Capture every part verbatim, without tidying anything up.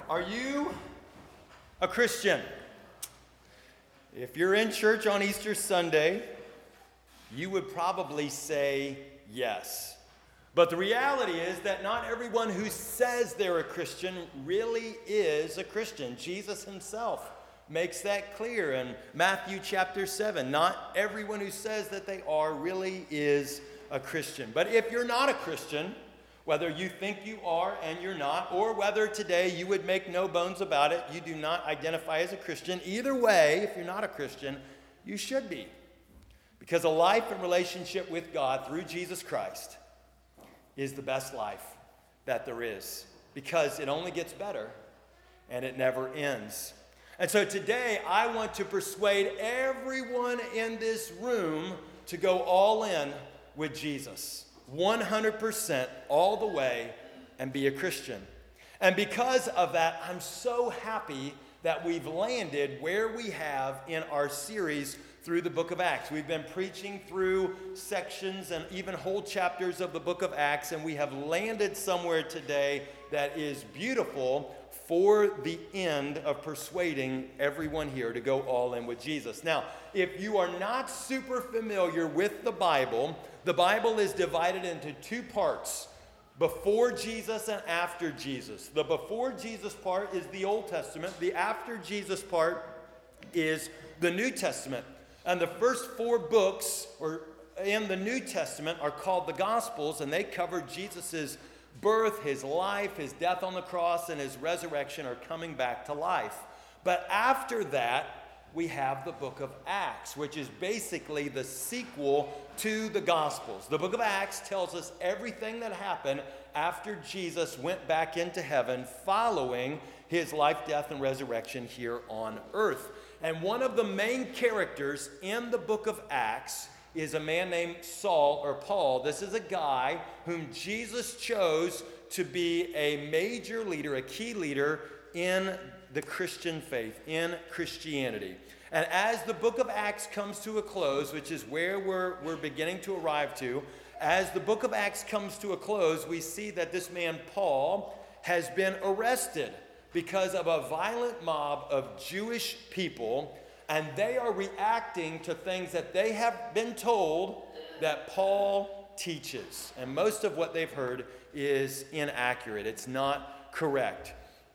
Are you a Christian? If you're in church on Easter Sunday, you would probably say yes. But the reality is that not everyone who says they're a Christian really is a Christian. Jesus himself makes that clear in Matthew chapter seven. Not everyone who says that they are really is a Christian. But if you're not a Christian, whether you think you are and you're not, or whether today you would make no bones about it, you do not identify as a Christian, either way, if you're not a Christian, you should be. Because a life in relationship with God through Jesus Christ is the best life that there is. Because it only gets better and it never ends. And so today I want to persuade everyone in this room to go all in with Jesus. one hundred percent all the way and be a Christian. And because of that, I'm so happy that we've landed where we have in our series through the book of Acts. We've been preaching through sections and even whole chapters of the book of Acts, and we have landed somewhere today that is beautiful for the end of persuading everyone here to go all in with Jesus. Now, if you are not super familiar with the Bible, the Bible is divided into two parts, before Jesus and after Jesus. The before Jesus part is the Old Testament. The after Jesus part is the New Testament. And the first four books or in the New Testament are called the Gospels, and they cover Jesus's birth, his life, his death on the cross, and his resurrection or coming back to life. But after that, we have the book of Acts, which is basically the sequel to the Gospels. The book of Acts tells us everything that happened after Jesus went back into heaven following his life, death, and resurrection here on earth. And one of the main characters in the book of Acts is a man named Saul or Paul. This is a guy whom Jesus chose to be a major leader, a key leader in the Christian faith, in Christianity. And as the book of Acts comes to a close, which is where we're, we're beginning to arrive to, as the book of Acts comes to a close, we see that this man Paul has been arrested because of a violent mob of Jewish people, and they are reacting to things that they have been told that Paul teaches. And most of what they've heard is inaccurate. It's not correct.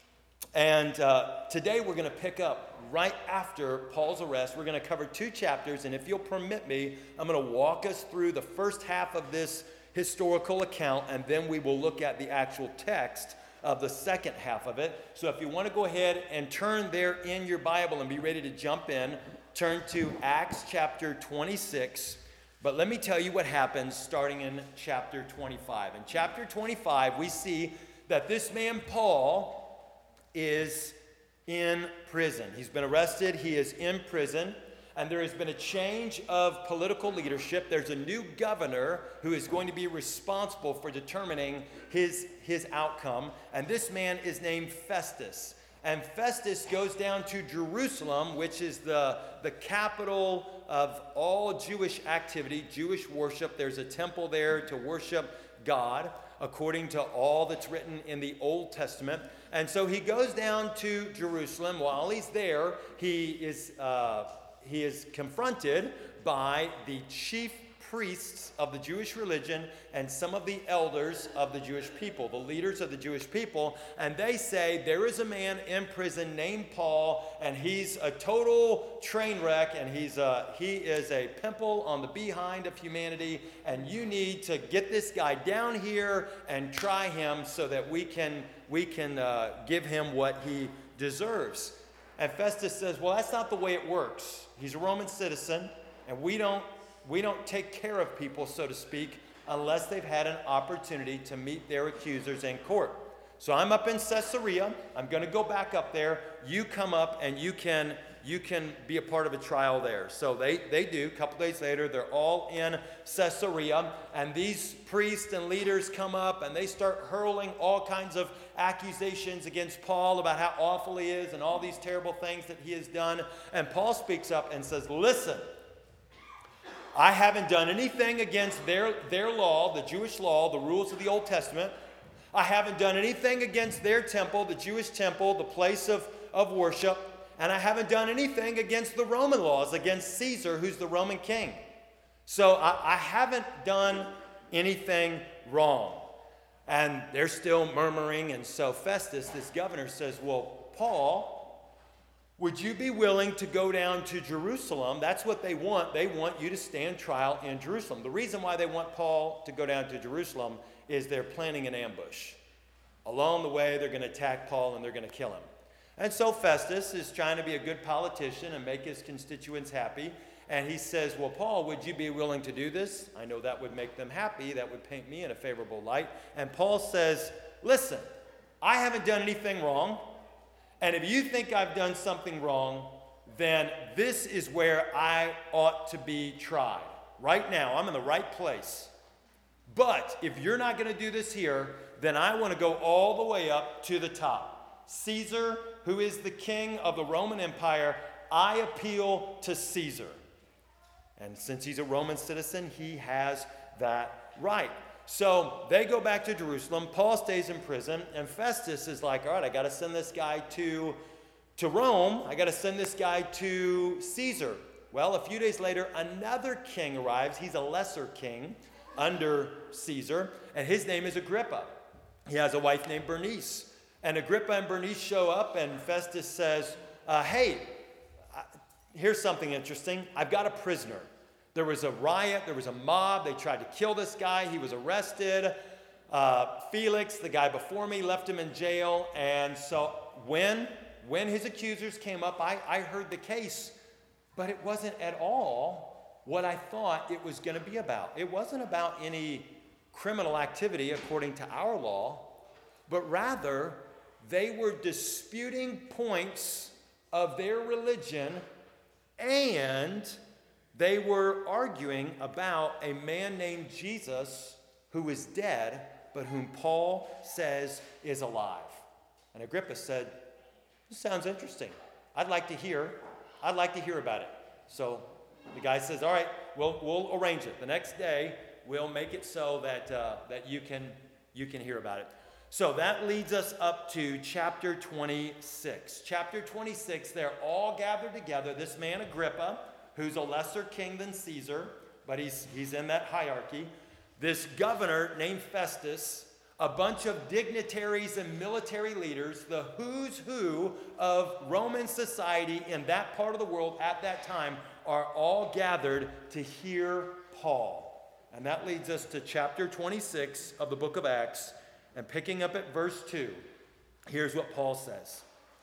And uh, today we're going to pick up right after Paul's arrest. We're going to cover two chapters, and if you'll permit me, I'm going to walk us through the first half of this historical account, and then we will look at the actual text of the second half of it. So if you want to go ahead and turn there in your Bible and be ready to jump in, turn to Acts chapter twenty-six. But let me tell you what happens starting in chapter twenty-five. In chapter twenty-five, we see that this man Paul is in prison. He's been arrested. He is in prison. And there has been a change of political leadership. There's a new governor who is going to be responsible for determining his, his outcome. And this man is named Festus. And Festus goes down to Jerusalem, which is the, the capital of all Jewish activity, Jewish worship. There's a temple there to worship God, according to all that's written in the Old Testament. And so he goes down to Jerusalem. While he's there, he is... Uh, He is confronted by the chief priests of the Jewish religion and some of the elders of the Jewish people, the leaders of the Jewish people, and they say there is a man in prison named Paul, and he's a total train wreck, and he's a, he is a pimple on the behind of humanity, and you need to get this guy down here and try him so that we can, we can uh, give him what he deserves. And Festus says, well, that's not the way it works. He's a Roman citizen, and we don't, we don't take care of people, so to speak, unless they've had an opportunity to meet their accusers in court. So I'm up in Caesarea. I'm going to go back up there. You come up, and you can, you can be a part of a trial there. So they, they do. A couple days later, they're all in Caesarea, and these priests and leaders come up, and they start hurling all kinds of accusations against Paul about how awful he is and all these terrible things that he has done. And Paul speaks up and says, listen, I haven't done anything against their, their law, the Jewish law, the rules of the Old Testament. I haven't done anything against their temple, the Jewish temple, the place of, of worship. And I haven't done anything against the Roman laws, against Caesar, who's the Roman king. So I, I haven't done anything wrong. And they're still murmuring. And so Festus, this governor, says, well, Paul, would you be willing to go down to Jerusalem? That's what they want. They want you to stand trial in Jerusalem. The reason why they want Paul to go down to Jerusalem is they're planning an ambush. Along the way, they're going to attack Paul and they're going to kill him. And so Festus is trying to be a good politician and make his constituents happy. And he says, well, Paul, would you be willing to do this? I know that would make them happy. That would paint me in a favorable light. And Paul says, listen, I haven't done anything wrong. And if you think I've done something wrong, then this is where I ought to be tried. Right now, I'm in the right place. But if you're not going to do this here, then I want to go all the way up to the top. Caesar, who is the king of the Roman Empire, I appeal to Caesar. And since he's a Roman citizen, he has that right. So they go back to Jerusalem. Paul stays in prison. And Festus is like, all right, I got to send this guy to, to Rome. I got to send this guy to Caesar. Well, a few days later, another king arrives. He's a lesser king under Caesar. And his name is Agrippa. He has a wife named Bernice. And Agrippa and Bernice show up. And Festus says, uh, hey, here's something interesting. I've got a prisoner. There was a riot. There was a mob. They tried to kill this guy. He was arrested. Uh, Felix, the guy before me, left him in jail. And so when, when his accusers came up, I, I heard the case. But it wasn't at all what I thought it was going to be about. It wasn't about any criminal activity according to our law. But rather, they were disputing points of their religion, and they were arguing about a man named Jesus who is dead, but whom Paul says is alive. And Agrippa said, this sounds interesting. I'd like to hear. I'd like to hear about it. So the guy says, all right, we'll, we'll arrange it. The next day, we'll make it so that, uh, that you can, you can hear about it. So that leads us up to chapter twenty-six. Chapter twenty-six, they're all gathered together. This man Agrippa, who's a lesser king than Caesar, but he's, he's in that hierarchy. This governor named Festus, a bunch of dignitaries and military leaders, the who's who of Roman society in that part of the world at that time, are all gathered to hear Paul. And that leads us to chapter twenty-six of the book of Acts. And picking up at verse two, here's what Paul says.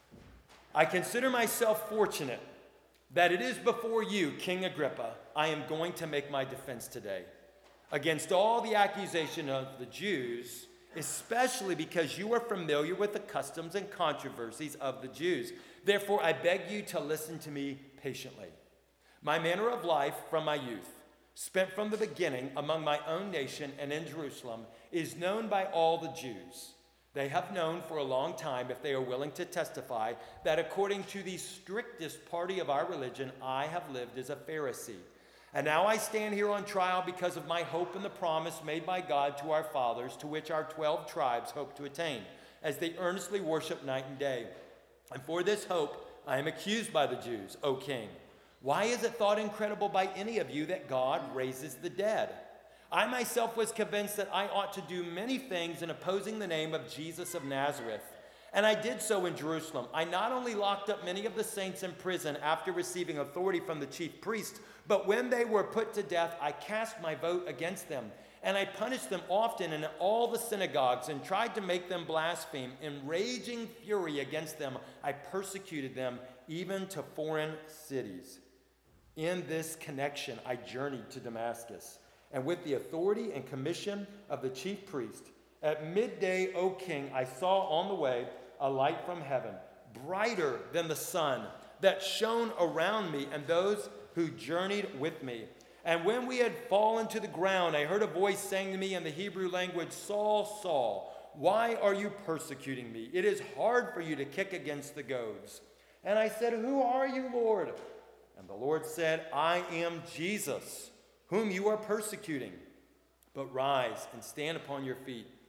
I consider myself fortunate that it is before you, King Agrippa, I am going to make my defense today against all the accusation of the Jews, especially because you are familiar with the customs and controversies of the Jews. Therefore, I beg you to listen to me patiently. My manner of life from my youth, spent from the beginning among my own nation and in Jerusalem, is known by all the Jews. They have known for a long time, if they are willing to testify, that according to the strictest party of our religion, I have lived as a Pharisee. And now I stand here on trial because of my hope in the promise made by God to our fathers, to which our twelve tribes hope to attain, as they earnestly worship night and day. And for this hope I am accused by the Jews, O king. Why is it thought incredible by any of you that God raises the dead? I myself was convinced that I ought to do many things in opposing the name of Jesus of Nazareth. And I did so in Jerusalem. I not only locked up many of the saints in prison after receiving authority from the chief priest, but when they were put to death, I cast my vote against them. And I punished them often in all the synagogues and tried to make them blaspheme. In raging fury against them, I persecuted them even to foreign cities. In this connection, I journeyed to Damascus. And with the authority and commission of the chief priest, at midday, O king, I saw on the way a light from heaven, brighter than the sun, that shone around me and those who journeyed with me. And when we had fallen to the ground, I heard a voice saying to me in the Hebrew language, Saul, Saul, why are you persecuting me? It is hard for you to kick against the goads. And I said, who are you, Lord? And the Lord said, I am Jesus, whom you are persecuting. But rise and stand upon your feet.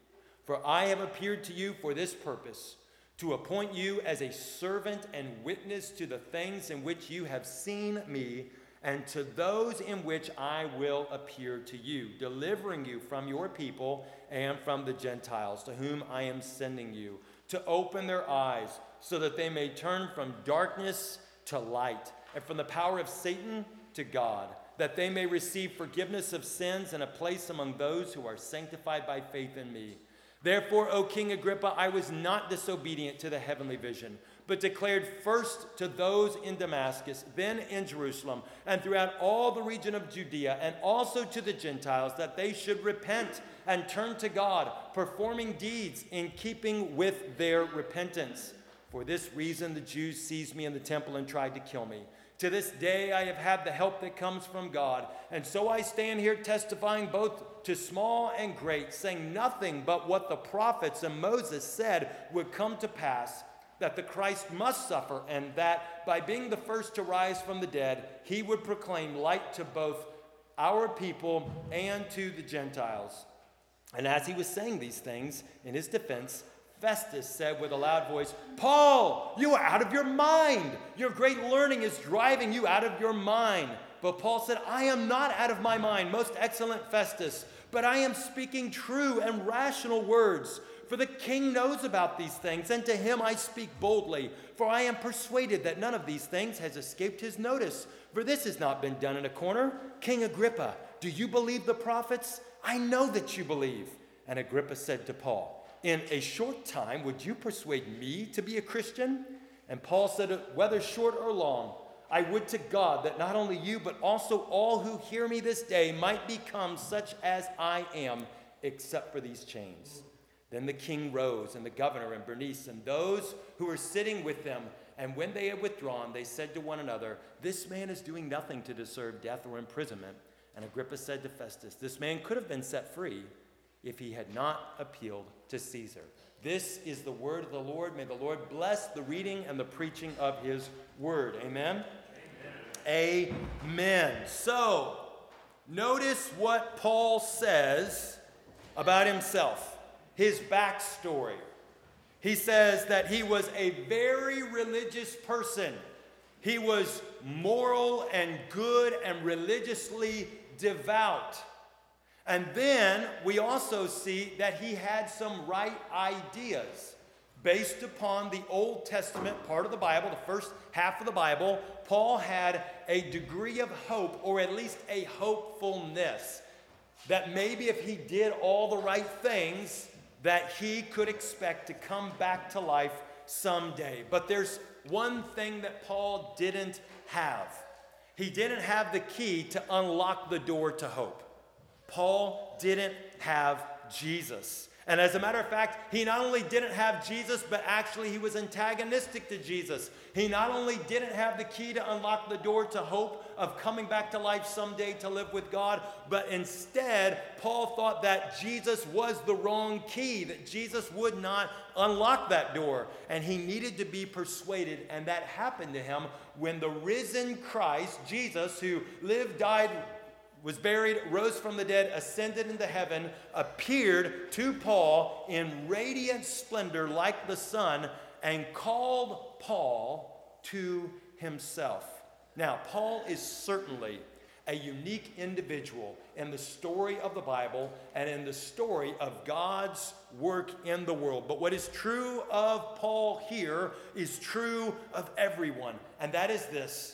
For I have appeared to you for this purpose, to appoint you as a servant and witness to the things in which you have seen me, and to those in which I will appear to you, delivering you from your people and from the Gentiles, to whom I am sending you, to open their eyes, so that they may turn from darkness to light, and from the power of Satan to God, that they may receive forgiveness of sins and a place among those who are sanctified by faith in me. Therefore, O King Agrippa, I was not disobedient to the heavenly vision, but declared first to those in Damascus, then in Jerusalem, and throughout all the region of Judea, and also to the Gentiles, that they should repent and turn to God, performing deeds in keeping with their repentance. For this reason the Jews seized me in the temple and tried to kill me. To this day I have had the help that comes from God, and so I stand here testifying both to small and great, saying nothing but what the prophets and Moses said would come to pass, that the Christ must suffer, and that by being the first to rise from the dead, he would proclaim light to both our people and to the Gentiles. And as he was saying these things in his defense, Festus said with a loud voice, Paul, you are out of your mind. Your great learning is driving you out of your mind. But Paul said, I am not out of my mind, most excellent Festus, but I am speaking true and rational words. For the king knows about these things, and to him I speak boldly. For I am persuaded that none of these things has escaped his notice. For this has not been done in a corner. King Agrippa, do you believe the prophets? I know that you believe. And Agrippa said to Paul, in a short time, would you persuade me to be a Christian? And Paul said, whether short or long, I would to God that not only you, but also all who hear me this day might become such as I am, except for these chains. Then the king rose, and the governor and Bernice, and those who were sitting with them. And when they had withdrawn, they said to one another, this man is doing nothing to deserve death or imprisonment. And Agrippa said to Festus, this man could have been set free if he had not appealed to Caesar. This is the word of the Lord. May the Lord bless the reading and the preaching of his word. Amen? Amen. Amen. So, notice what Paul says about himself, his backstory. He says that he was a very religious person. He was moral and good and religiously devout. And then we also see that he had some right ideas based upon the Old Testament part of the Bible, the first half of the Bible. Paul had a degree of hope, or at least a hopefulness, that maybe if he did all the right things, that he could expect to come back to life someday. But there's one thing that Paul didn't have. He didn't have the key to unlock the door to hope. Paul didn't have Jesus. And as a matter of fact, he not only didn't have Jesus, but actually he was antagonistic to Jesus. He not only didn't have the key to unlock the door to hope of coming back to life someday to live with God, but instead, Paul thought that Jesus was the wrong key, that Jesus would not unlock that door. And he needed to be persuaded, and that happened to him when the risen Christ, Jesus, who lived, died, was buried, rose from the dead, ascended into heaven, appeared to Paul in radiant splendor like the sun, and called Paul to himself. Now, Paul is certainly a unique individual in the story of the Bible and in the story of God's work in the world. But what is true of Paul here is true of everyone, and that is this,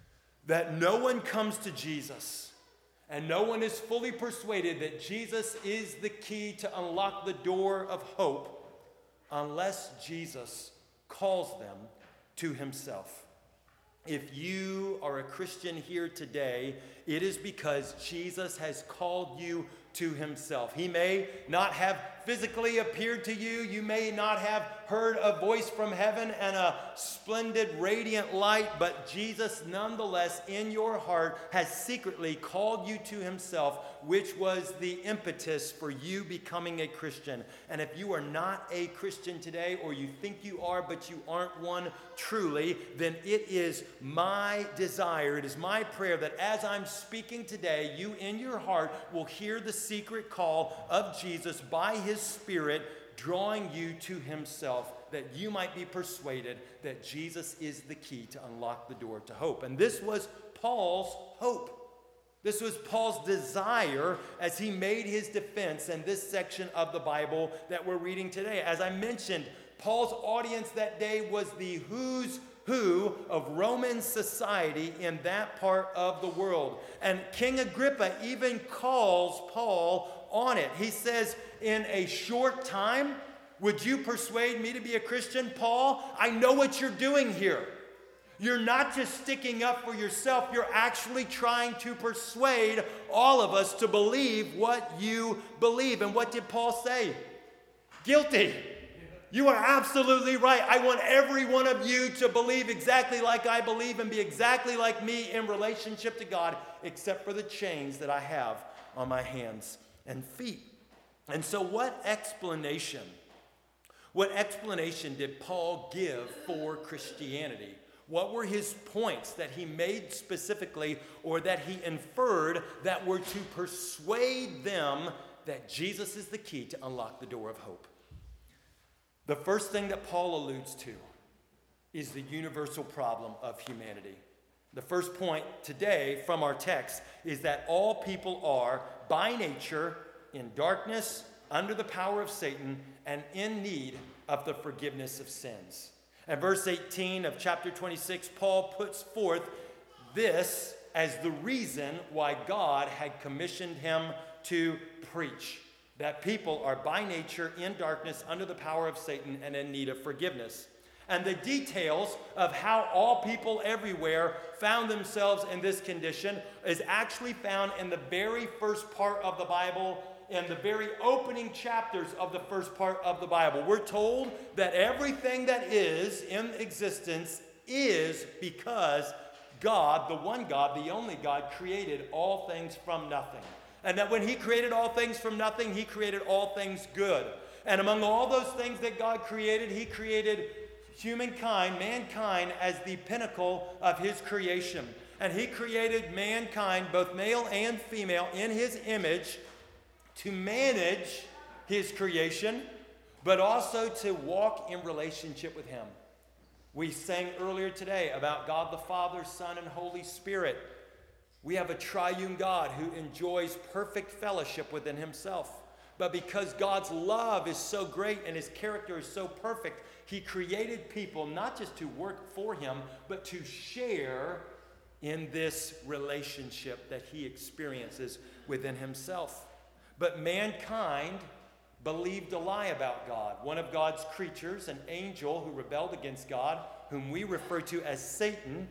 that no one comes to Jesus and no one is fully persuaded that Jesus is the key to unlock the door of hope unless Jesus calls them to himself. If you are a Christian here today, it is because Jesus has called you to himself. He may not have physically appeared to you. You may not have heard a voice from heaven and a splendid, radiant light, but Jesus, nonetheless, in your heart, has secretly called you to himself, which was the impetus for you becoming a Christian. And if you are not a Christian today, or you think you are, but you aren't one truly, then it is my desire, it is my prayer that as I'm speaking today, you in your heart will hear the secret call of Jesus by his Spirit, drawing you to himself, that you might be persuaded that Jesus is the key to unlock the door to hope. And this was Paul's hope. This was Paul's desire as he made his defense in this section of the Bible that we're reading today. As I mentioned, Paul's audience that day was the who's who of Roman society in that part of the world. And King Agrippa even calls Paul on it. He says, in a short time, would you persuade me to be a Christian? Paul, I know what you're doing here. You're not just sticking up for yourself, you're actually trying to persuade all of us to believe what you believe. And what did Paul say? Guilty. You are absolutely right. I want every one of you to believe exactly like I believe and be exactly like me in relationship to God, except for the chains that I have on my hands and feet. And so what explanation, what explanation did Paul give for Christianity? What were his points that he made specifically, or that he inferred, that were to persuade them that Jesus is the key to unlock the door of hope? The first thing that Paul alludes to is the universal problem of humanity. The first point today from our text is that all people are, by nature, in darkness, under the power of Satan, and in need of the forgiveness of sins. And verse eighteen of chapter twenty-six, Paul puts forth this as the reason why God had commissioned him to preach. That people are by nature in darkness, under the power of Satan, and in need of forgiveness. And the details of how all people everywhere found themselves in this condition is actually found in the very first part of the Bible, in the very opening chapters of the first part of the Bible. We're told that everything that is in existence is because God, the one God, the only God, created all things from nothing. And that when he created all things from nothing, he created all things good. And among all those things that God created, he created humankind, mankind, as the pinnacle of his creation. And he created mankind, both male and female, in his image to manage his creation, but also to walk in relationship with him. We sang earlier today about God the Father, Son, and Holy Spirit. We have a triune God who enjoys perfect fellowship within himself. But because God's love is so great and his character is so perfect, he created people not just to work for him, but to share in this relationship that he experiences within himself. But mankind believed a lie about God. One of God's creatures, an angel who rebelled against God, whom we refer to as Satan,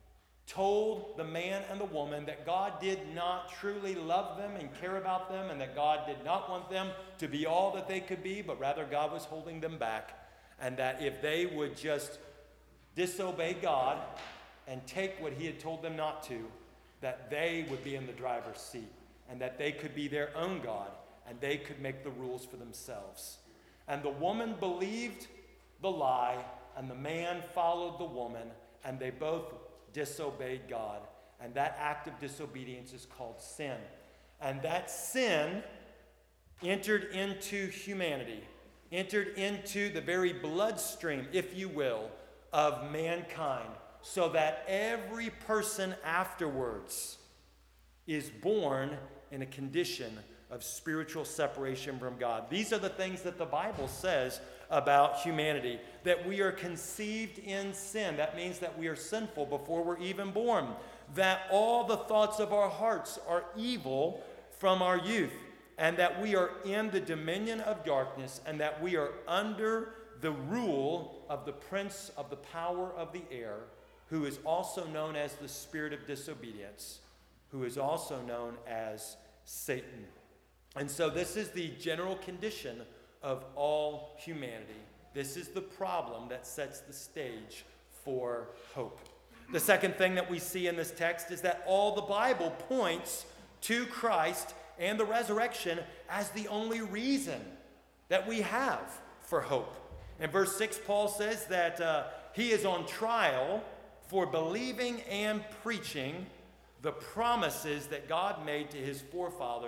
told the man and the woman that God did not truly love them and care about them, and that God did not want them to be all that they could be, but rather God was holding them back, and that if they would just disobey God and take what he had told them not to, that they would be in the driver's seat, and that they could be their own God, and they could make the rules for themselves. And the woman believed the lie, and the man followed the woman, and they both disobeyed God. And that act of disobedience is called sin. And that sin entered into humanity, entered into the very bloodstream, if you will, of mankind, so that every person afterwards is born in a condition of spiritual separation from God. These are the things that the Bible says about humanity, that we are conceived in sin. That means that we are sinful before we're even born, that all the thoughts of our hearts are evil from our youth, and that we are in the dominion of darkness, and that we are under the rule of the prince of the power of the air, who is also known as the spirit of disobedience, who is also known as Satan. And so this is the general condition of all humanity. This is the problem that sets the stage for hope. The second thing that we see in this text is that all the Bible points to Christ and the resurrection as the only reason that we have for hope. In verse six, Paul says that uh, he is on trial for believing and preaching the promises that God made to his forefathers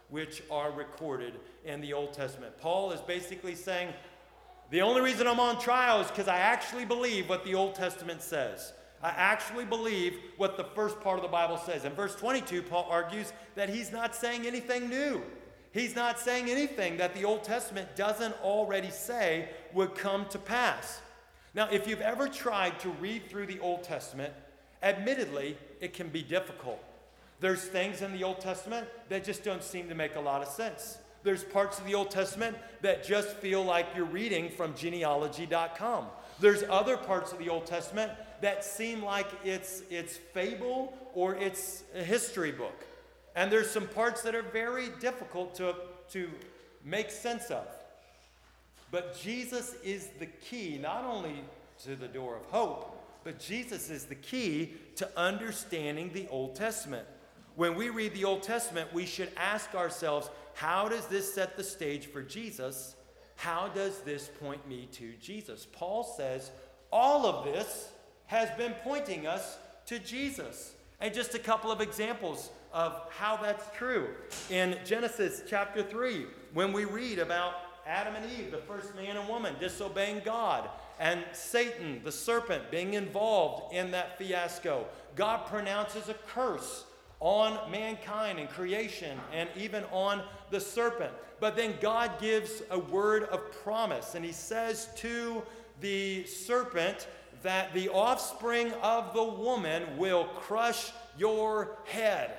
which are recorded in the Old Testament. Paul is basically saying, the only reason I'm on trial is because I actually believe what the Old Testament says. I actually believe what the first part of the Bible says. In verse twenty-two, Paul argues that he's not saying anything new. He's not saying anything that the Old Testament doesn't already say would come to pass. Now, if you've ever tried to read through the Old Testament, admittedly, it can be difficult. There's things in the Old Testament that just don't seem to make a lot of sense. There's parts of the Old Testament that just feel like you're reading from genealogy dot com. There's other parts of the Old Testament that seem like it's, it's fable or it's a history book. And there's some parts that are very difficult to, to make sense of. But Jesus is the key, not only to the door of hope, but Jesus is the key to understanding the Old Testament. When we read the Old Testament, we should ask ourselves, how does this set the stage for Jesus? How does this point me to Jesus? Paul says all of this has been pointing us to Jesus. And just a couple of examples of how that's true. In Genesis chapter three, when we read about Adam and Eve, the first man and woman, disobeying God, and Satan, the serpent, being involved in that fiasco, God pronounces a curse on mankind and creation and even on the serpent. But then God gives a word of promise, and he says to the serpent that the offspring of the woman will crush your head.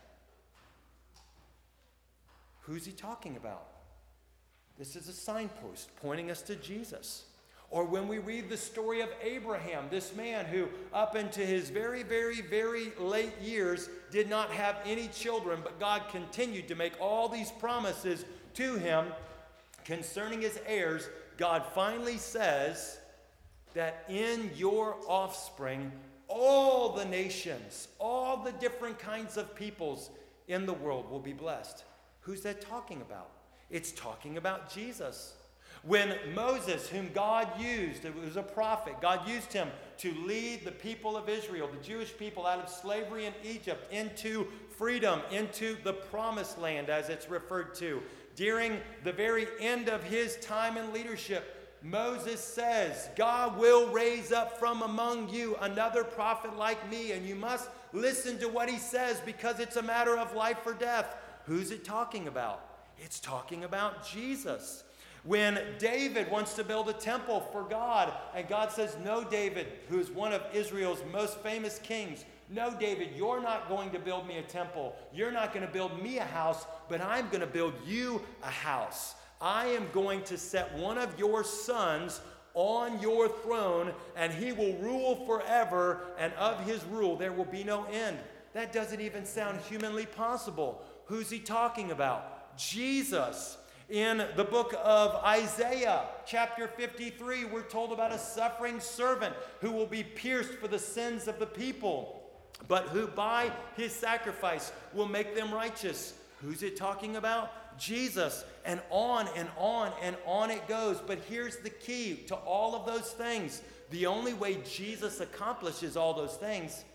Who's he talking about? This is a signpost pointing us to Jesus. Or when we read the story of Abraham, this man who up into his very, very, very late years did not have any children, but God continued to make all these promises to him concerning his heirs. God finally says that in your offspring, all the nations, all the different kinds of peoples in the world will be blessed. Who's that talking about? It's talking about Jesus. When Moses, whom God used, it was a prophet, God used him to lead the people of Israel, the Jewish people, out of slavery in Egypt into freedom, into the promised land, as it's referred to. During the very end of his time in leadership, Moses says, God will raise up from among you another prophet like me, and you must listen to what he says because it's a matter of life or death. Who's it talking about? It's talking about Jesus. When David wants to build a temple for God, and God says, no, David, who is one of Israel's most famous kings, no, David, you're not going to build me a temple. You're not going to build me a house, but I'm going to build you a house. I am going to set one of your sons on your throne, and he will rule forever, and of his rule there will be no end. That doesn't even sound humanly possible. Who's he talking about? Jesus. In the book of Isaiah, chapter fifty-three, we're told about a suffering servant who will be pierced for the sins of the people, but who by his sacrifice will make them righteous. Who's it talking about? Jesus. And on and on and on it goes. But here's the key to all of those things. The only way Jesus accomplishes all those things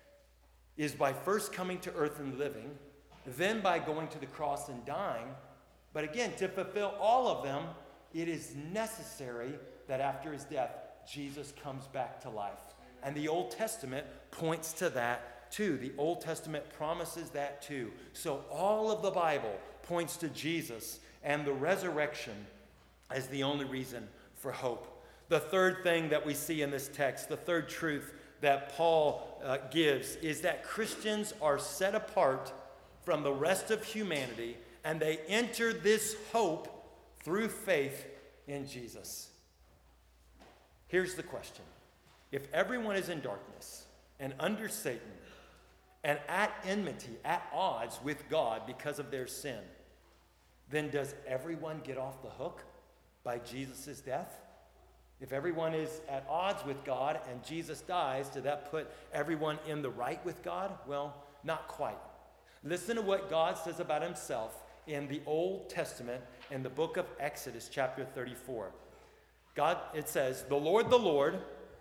is by first coming to earth and living, then by going to the cross and dying. But again, to fulfill all of them, it is necessary that after his death, Jesus comes back to life. And the Old Testament points to that too. The Old Testament promises that too. So all of the Bible points to Jesus and the resurrection as the only reason for hope. The third thing that we see in this text, the third truth that Paul uh, gives, is that Christians are set apart from the rest of humanity, and they enter this hope through faith in Jesus. Here's the question. If everyone is in darkness and under Satan and at enmity, at odds with God because of their sin, then does everyone get off the hook by Jesus' death? If everyone is at odds with God and Jesus dies, does that put everyone in the right with God? Well, not quite. Listen to what God says about himself in the Old Testament in the book of Exodus, chapter thirty-four. God, it says, the Lord, the Lord,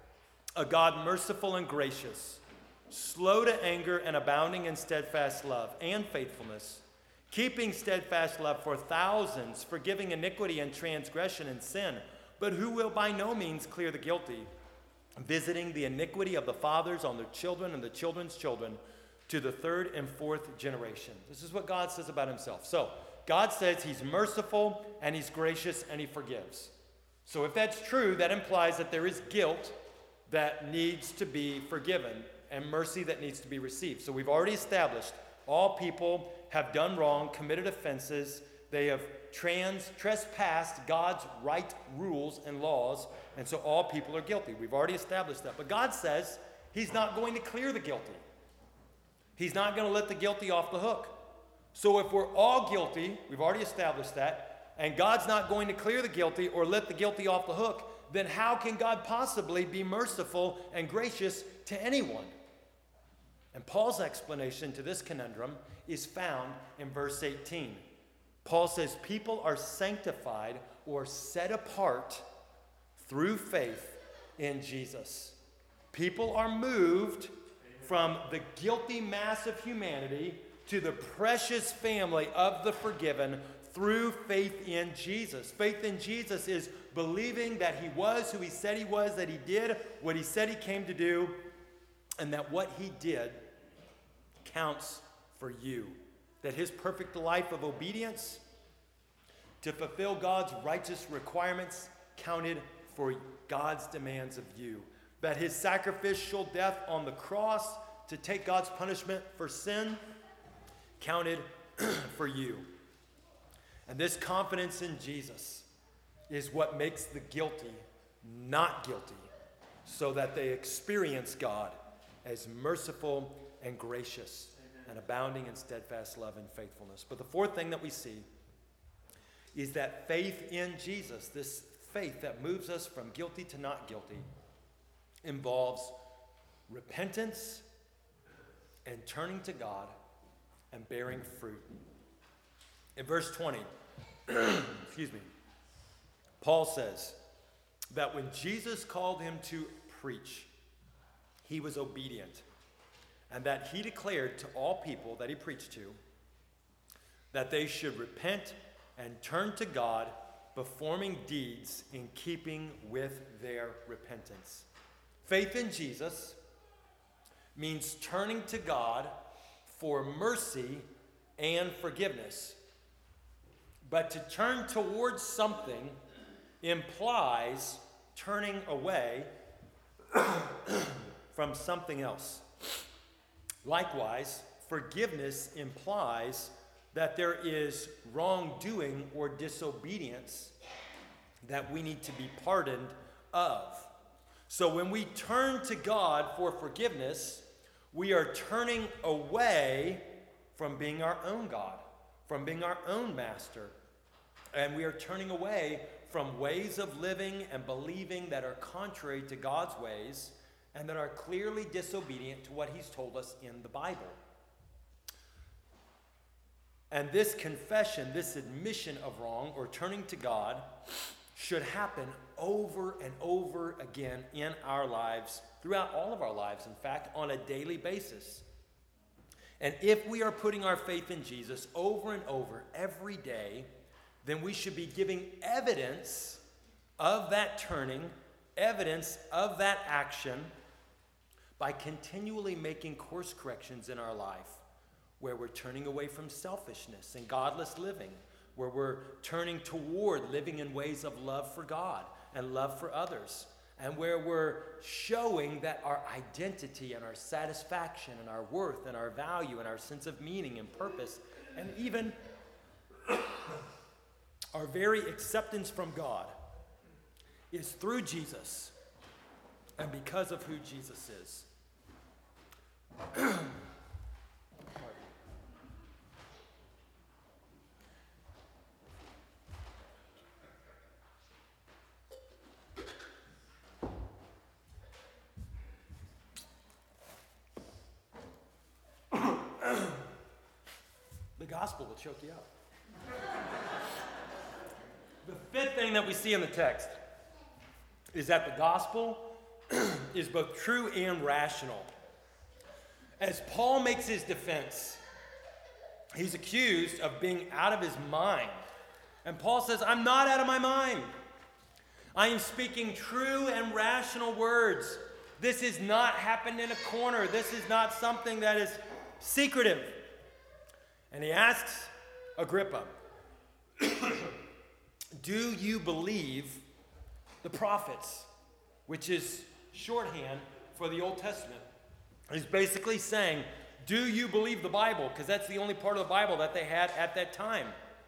a God merciful and gracious, slow to anger and abounding in steadfast love and faithfulness, keeping steadfast love for thousands, forgiving iniquity and transgression and sin, but who will by no means clear the guilty, visiting the iniquity of the fathers on their children and the children's children to the third and fourth generation. This is what God says about himself. So, God says he's merciful and he's gracious and he forgives. So if that's true, that implies that there is guilt that needs to be forgiven and mercy that needs to be received. So we've already established all people have done wrong, committed offenses. They have trans trespassed God's right rules and laws, and so all people are guilty. We've already established that. But God says he's not going to clear the guilty. He's not going to let the guilty off the hook. So if we're all guilty, we've already established that, and God's not going to clear the guilty or let the guilty off the hook, then how can God possibly be merciful and gracious to anyone? And Paul's explanation to this conundrum is found in verse eighteen. Paul says people are sanctified or set apart through faith in Jesus. People are moved from the guilty mass of humanity to the precious family of the forgiven through faith in Jesus. Faith in Jesus is believing that he was who he said he was, that he did what he said he came to do, and that what he did counts for you. That his perfect life of obedience to fulfill God's righteous requirements counted for God's demands of you. That his sacrificial death on the cross to take God's punishment for sin counted for you. And this confidence in Jesus is what makes the guilty not guilty, so that they experience God as merciful and gracious and abounding in steadfast love and faithfulness. But the fourth thing that we see is that faith in Jesus, this faith that moves us from guilty to not guilty, involves repentance and turning to God and bearing fruit. In verse twenty, excuse me, Paul says that when Jesus called him to preach, he was obedient, and that he declared to all people that he preached to that they should repent and turn to God, performing deeds in keeping with their repentance. Faith in Jesus means turning to God for mercy and forgiveness. But to turn towards something implies turning away from something else. Likewise, forgiveness implies that there is wrongdoing or disobedience that we need to be pardoned of. So when we turn to God for forgiveness, we are turning away from being our own God, from being our own master. And we are turning away from ways of living and believing that are contrary to God's ways and that are clearly disobedient to what he's told us in the Bible. And this confession, this admission of wrong or turning to God should happen over and over again in our lives, throughout all of our lives, in fact, on a daily basis. And if we are putting our faith in Jesus over and over every day, then we should be giving evidence of that turning, evidence of that action, by continually making course corrections in our life, where we're turning away from selfishness and godless living, where we're turning toward living in ways of love for God and love for others, and where we're showing that our identity and our satisfaction and our worth and our value and our sense of meaning and purpose and even our very acceptance from God is through Jesus and because of who Jesus is. The gospel will choke you out. The fifth thing that we see in the text is that the gospel is both true and rational. As Paul makes his defense He's accused of being out of his mind. And Paul says, I'm not out of my mind. I am speaking true and rational words. This has not happened in a corner. This is not something that is secretive. And he asks Agrippa, do you believe the prophets? Which is shorthand for the Old Testament. He's basically saying, do you believe the Bible? Because that's the only part of the Bible that they had at that time.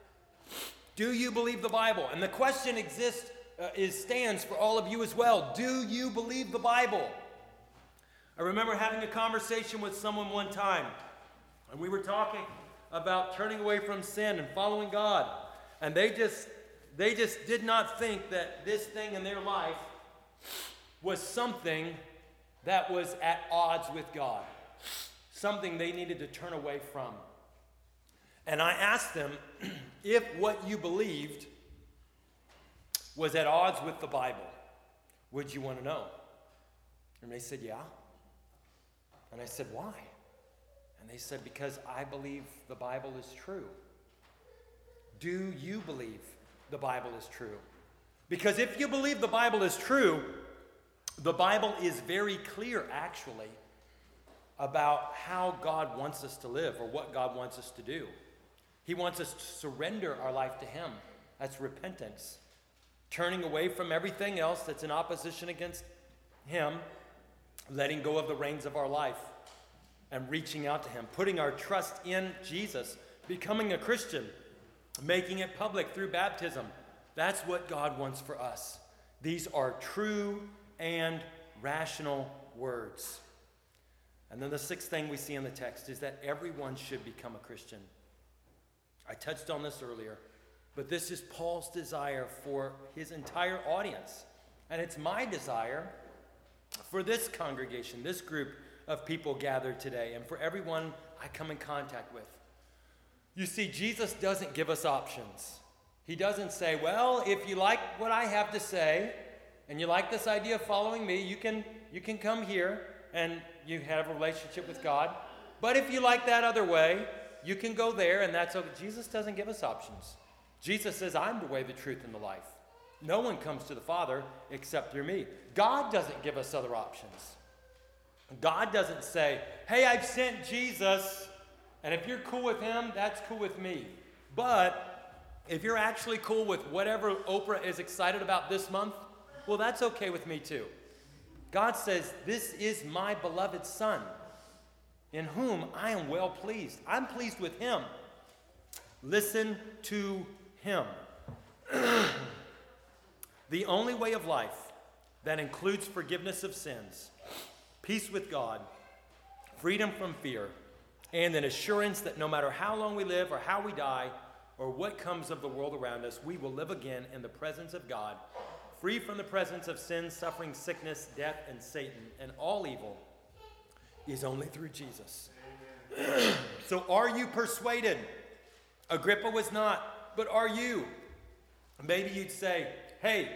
Do you believe the Bible? And the question exists, uh, is stands for all of you as well. Do you believe the Bible? I remember having a conversation with someone one time, and we were talking about turning away from sin and following God. And they just, they just did not think that this thing in their life was something that was at odds with God. Something they needed to turn away from. And I asked them if what you believed was at odds with the Bible, would you want to know? And they said, yeah. And I said, why? And they said, because I believe the Bible is true. Do you believe the Bible is true? Because if you believe the Bible is true, the Bible is very clear, actually, about how God wants us to live or what God wants us to do. He wants us to surrender our life to Him. That's repentance. Turning away from everything else that's in opposition against Him, letting go of the reins of our life, and reaching out to Him, putting our trust in Jesus, becoming a Christian, making it public through baptism. That's what God wants for us. These are true and rational words. And then the sixth thing we see in the text is that everyone should become a Christian. I touched on this earlier, but this is Paul's desire for his entire audience. And it's my desire for this congregation, this group of people gathered today, and for everyone I come in contact with. You see, Jesus doesn't give us options. He doesn't say, well, if you like what I have to say, and you like this idea of following me, you can, you can come here and you have a relationship with God. But if you like that other way, you can go there, and that's okay. Jesus doesn't give us options. Jesus says, I'm the way, the truth, and the life. No one comes to the Father except through me. God doesn't give us other options. God doesn't say, hey, I've sent Jesus, and if you're cool with him, that's cool with me. But if you're actually cool with whatever Oprah is excited about this month, well, that's okay with me too. God says, this is my beloved Son, in whom I am well pleased. I'm pleased with him. Listen to him. The only way of life that includes forgiveness of sins, peace with God, freedom from fear, and an assurance that no matter how long we live or how we die or what comes of the world around us, we will live again in the presence of God, free from the presence of sin, suffering, sickness, death, and Satan, and all evil, is only through Jesus. So are you persuaded? Agrippa was not, but are you? Maybe you'd say, hey,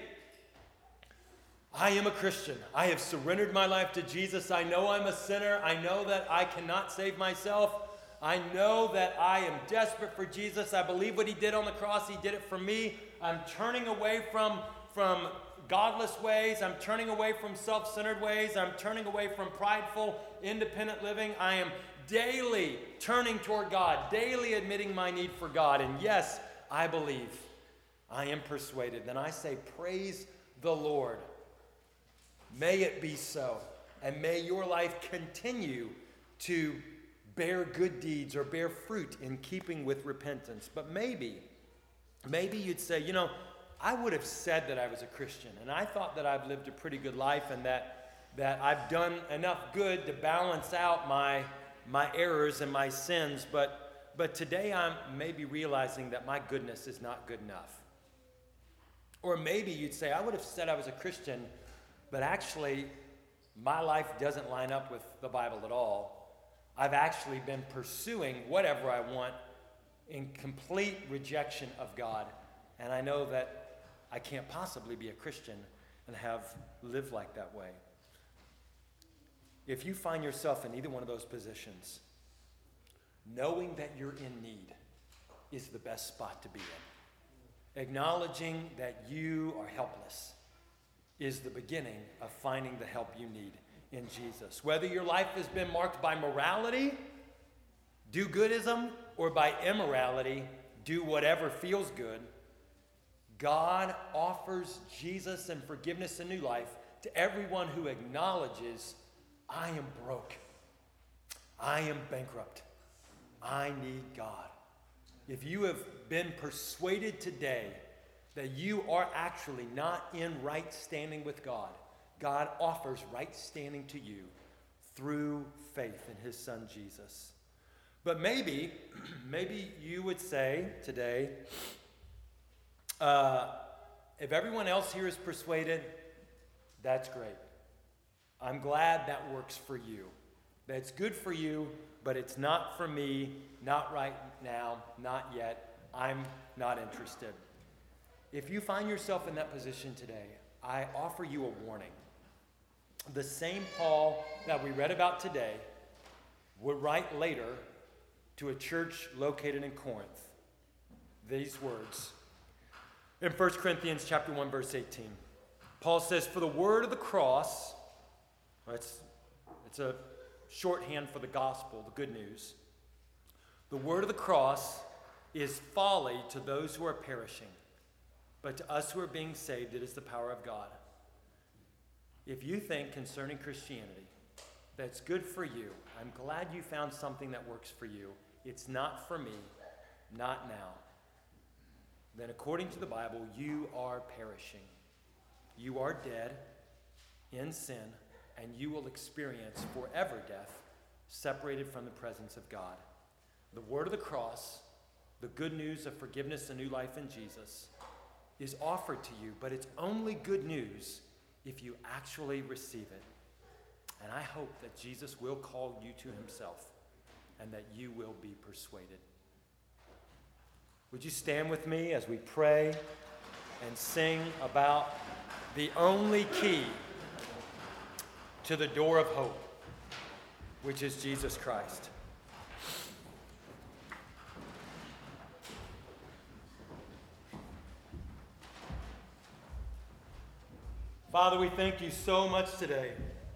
I am a Christian. I have surrendered my life to Jesus. I know I'm a sinner. I know that I cannot save myself. I know that I am desperate for Jesus. I believe what he did on the cross. He did it for me. I'm turning away from, from godless ways. I'm turning away from self-centered ways. I'm turning away from prideful, independent living. I am daily turning toward God, daily admitting my need for God. And yes, I believe. I am persuaded. Then I say, praise the Lord. May it be so. And may your life continue to bear good deeds or bear fruit in keeping with repentance. But maybe, maybe you'd say, you know, I would have said that I was a Christian, and I thought that I've lived a pretty good life and that, that I've done enough good to balance out my, my errors and my sins, but, but today I'm maybe realizing that my goodness is not good enough. Or maybe you'd say, I would have said I was a Christian, but actually my life doesn't line up with the Bible at all. I've actually been pursuing whatever I want in complete rejection of God, and I know that I can't possibly be a Christian and have lived like that way. If you find yourself in either one of those positions, knowing that you're in need is the best spot to be in. Acknowledging that you are helpless is the beginning of finding the help you need in Jesus. Whether your life has been marked by morality, do-goodism, or by immorality, do whatever feels good, God offers Jesus and forgiveness and new life to everyone who acknowledges, I am broke. I am bankrupt. I need God. If you have been persuaded today that you are actually not in right standing with God, God offers right standing to you through faith in his son Jesus. But maybe, maybe you would say today, uh, if everyone else here is persuaded, that's great. I'm glad that works for you. That's good for you, but it's not for me, not right now, not yet. I'm not interested. If you find yourself in that position today, I offer you a warning. The same Paul that we read about today would write later to a church located in Corinth these words. In First Corinthians chapter one, verse eighteen, Paul says, for the word of the cross, it's, it's a shorthand for the gospel, the good news. The word of the cross is folly to those who are perishing, but to us who are being saved, it is the power of God. If you think concerning Christianity that's good for you, I'm glad you found something that works for you. It's not for me, not now. Then according to the Bible, you are perishing. You are dead in sin, and you will experience forever death, separated from the presence of God. The word of the cross, the good news of forgiveness and new life in Jesus, is offered to you, but it's only good news if you actually receive it. And I hope that Jesus will call you to himself and that you will be persuaded. Would you stand with me as we pray and sing about the only key to the door of hope, which is Jesus Christ. Father, we thank you so much today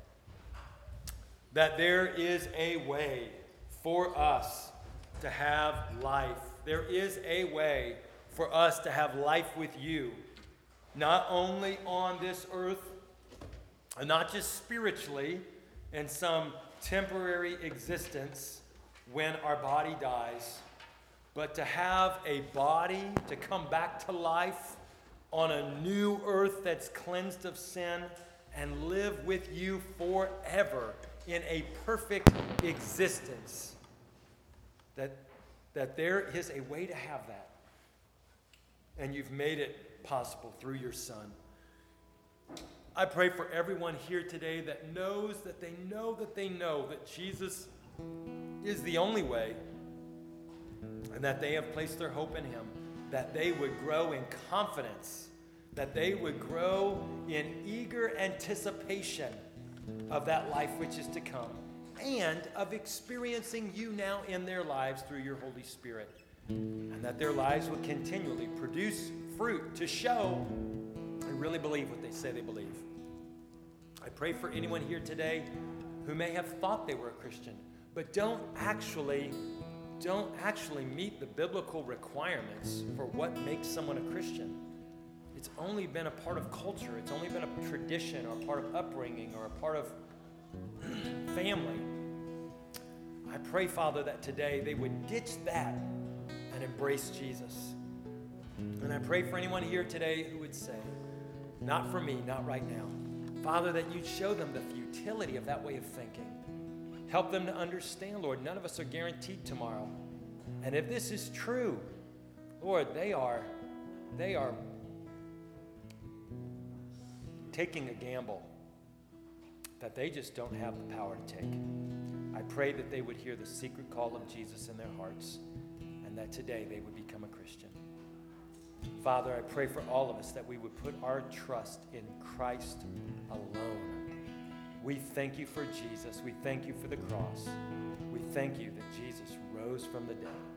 that there is a way for us to have life. There is a way for us to have life with you, not only on this earth, and not just spiritually in some temporary existence when our body dies, but to have a body to come back to life on a new earth that's cleansed of sin and live with you forever in a perfect existence. That, that there is a way to have that. And you've made it possible through your Son. I pray for everyone here today that knows that they know that they know that Jesus is the only way, and that they have placed their hope in him, that they would grow in confidence, that they would grow in eager anticipation of that life which is to come, and of experiencing you now in their lives through your Holy Spirit, and that their lives would continually produce fruit to show they really believe what they say they believe. I pray for anyone here today who may have thought they were a Christian, but don't actually, don't actually meet the biblical requirements for what makes someone a Christian. It's only been a part of culture. It's only been a tradition or a part of upbringing or a part of family. I pray, Father, that today they would ditch that and embrace Jesus. And I pray for anyone here today who would say, not for me, not right now. Father, that you'd show them the futility of that way of thinking. Help them to understand, Lord, none of us are guaranteed tomorrow. And if this is true, Lord, they are, they are taking a gamble that they just don't have the power to take. I pray that they would hear the secret call of Jesus in their hearts, and that today they would become a Christian. Father, I pray for all of us that we would put our trust in Christ alone. We thank you for Jesus. We thank you for the cross. We thank you that Jesus rose from the dead.